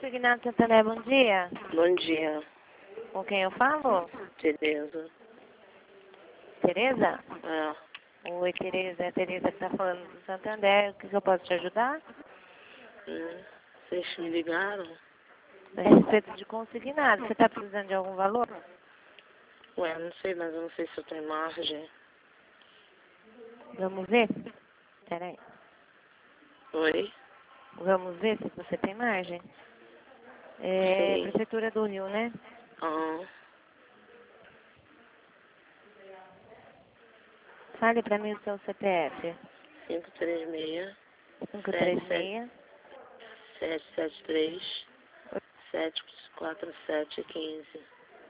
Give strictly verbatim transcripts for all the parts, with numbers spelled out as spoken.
Consignado Santander, bom dia. Bom dia, Com quem eu falo? Tereza. Tereza? É, Oi, Tereza. É a Tereza que está falando do Santander. O que, que eu posso te ajudar? hum, vocês me ligaram? A respeito de consignado. Você está precisando de algum valor? Ué, não sei, mas eu não sei se eu tenho margem. Vamos ver? Peraí. Oi? Vamos ver se você tem margem. É Sei. Prefeitura do Rio, né? Aham. Fale para mim o seu C P F. cinco três seis, cinco três sete seis. sete sete três, sete quatro sete um cinco.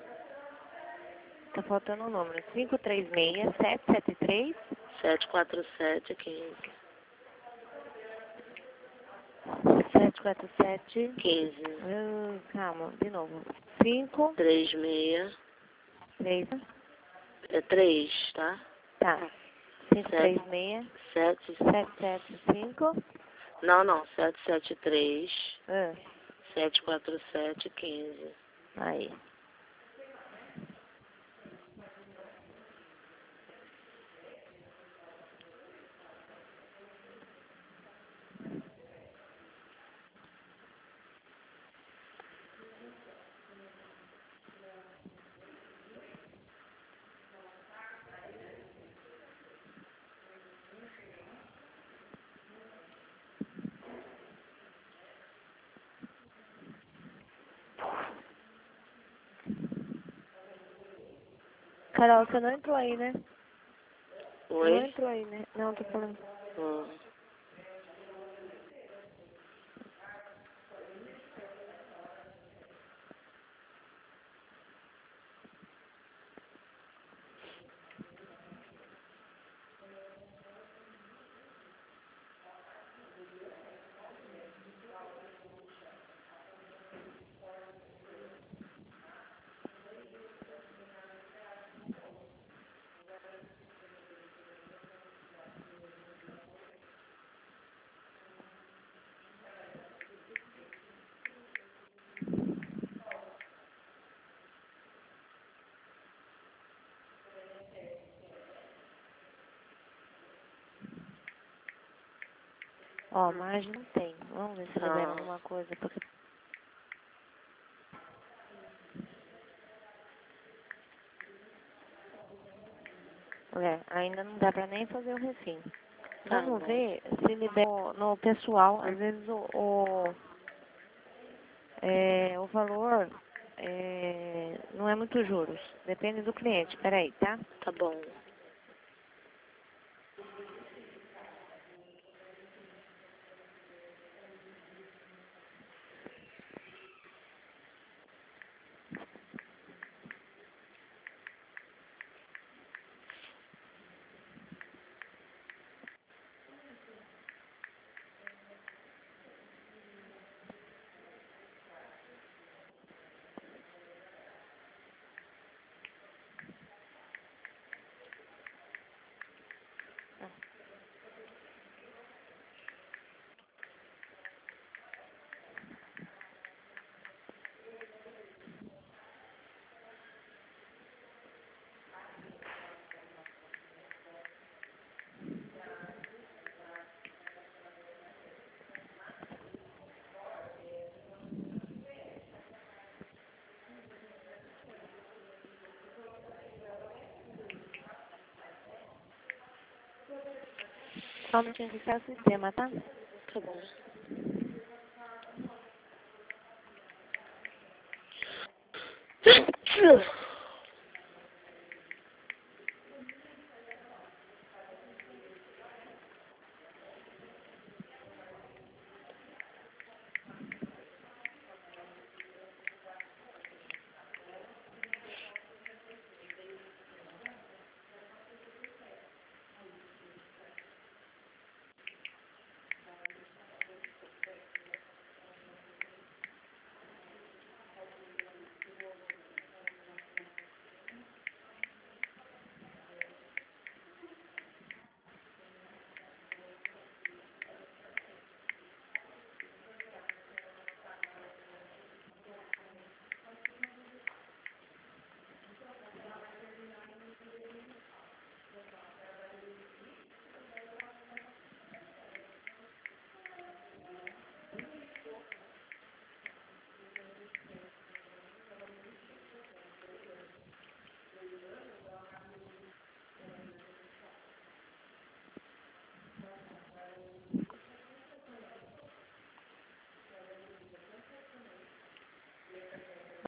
Tá faltando um número. cinco três seis, sete sete três. sete quatro sete um cinco. sete quatro sete. quinze. Uh, calma, de novo. cinco, três seis. três. É três, tá? Tá. cinco três seis, sete. sete sete cinco. Não, não. sete sete três, Ah, sete quatro sete um cinco. aí. Carol, você não entrou aí, né? Você não Oi? entrou aí, né? Não, tô falando. Hum. Ó, margem não tem. Vamos ver se libera Tá. alguma coisa. Porque... É, ainda não dá pra nem fazer o refim. Tá Vamos bom. ver se libera no pessoal. Às vezes o, o, é, o valor é, não é muito juros. Depende do cliente. Peraí, tá? Tá bom. Só um minutinho que está o sistema, tá? Tá bom.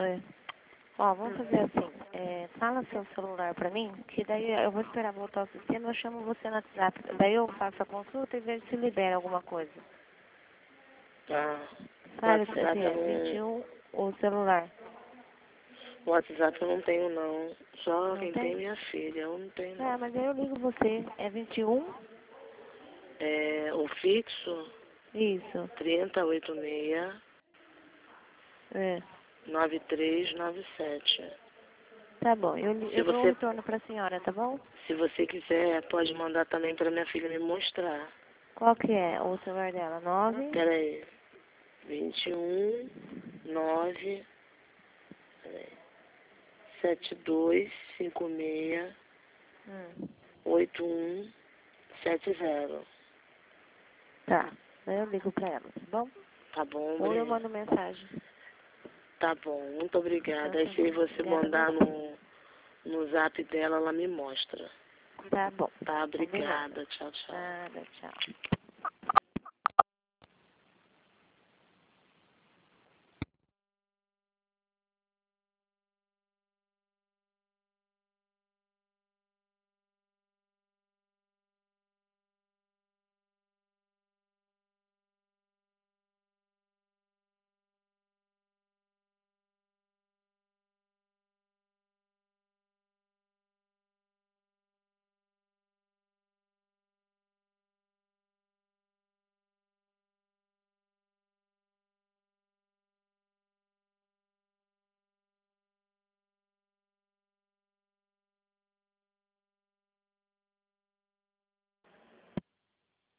É. Ó, vamos fazer assim. É, fala seu celular pra mim, que daí eu vou esperar voltar ao sistema, eu chamo você no WhatsApp. Daí eu faço a consulta e vejo se libera alguma coisa. Tá. Fale o WhatsApp eu C P F vinte e não... um, o celular. WhatsApp eu não tenho, não. Só Não quem tem é tem? minha filha. Eu não tenho, Ah, não. mas aí eu ligo você. É vinte e um? É, o fixo, Isso. trinta, oitenta e seis, É. noventa e três, noventa e sete. Tá bom, eu, li- Se eu dou um você, retorno pra senhora, tá bom? se você quiser, pode mandar também para minha filha me mostrar. Qual que é o celular dela? Nove? Pera aí. vinte e um, nove, peraí, sete dois cinco seis, Hum. oito um sete zero. Tá. Daí eu ligo pra ela, tá bom? Tá bom, Ou eu Breno? mando mensagem. Tá bom, muito obrigada. Então Aí tá se bom. você Obrigada a mandar você. no, no zap dela, ela me mostra. Tá bom. Tá, Combinado. obrigada. Tchau, tchau. Nada, tchau.